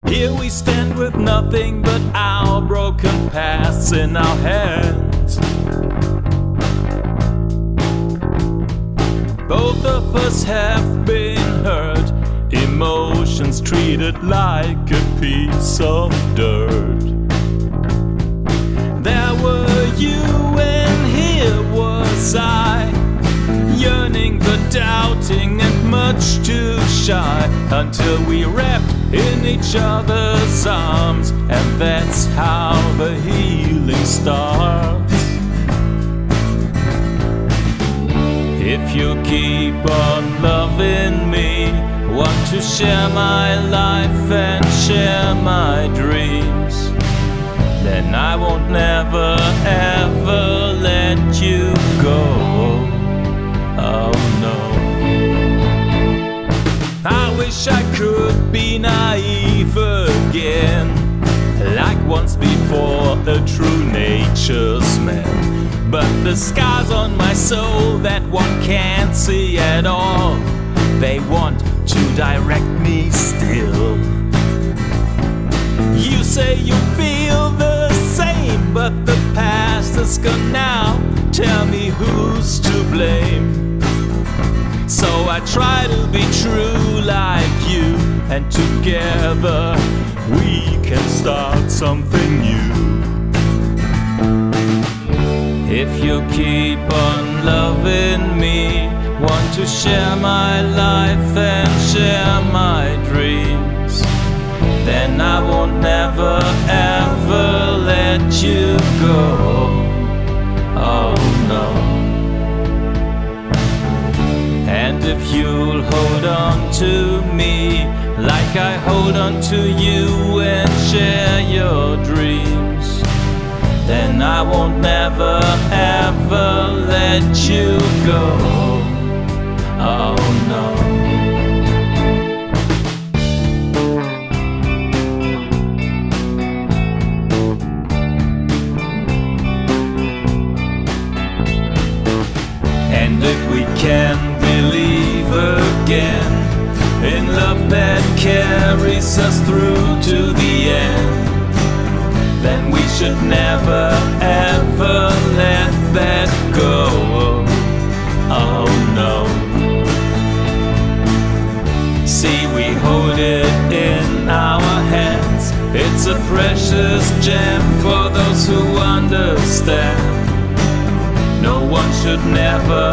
Here we stand with nothing but our broken pasts in our hands. Both of us have been hurt, emotions treated like a piece of dirt. There were you and here was I, yearning but doubting and much too shy, until we wrapped in each other's arms, and that's how the healing starts. If you keep on loving me, want to share my life and share my dreams, then I won't never ever let you go. Oh no. I wish I could be naive again, like once before, a true nature's man. But the scars on my soul that one can't see at all, they want to direct me still. You say you feel the same, but the past is gone now. Tell me who's to blame. So I try to be true like you, and together we can start something new. If you keep on loving me, want to share my life and share my dreams, then I won't never ever let you go. Oh no. And if you'll hold on to me like I hold on to you and share your dreams, then I won't never ever let you go. Oh no. And if we can believe again in love that carries us through to the end, then we should never ever let that go. Oh no. See, we hold it in our hands. It's a precious gem for those who understand. No one should never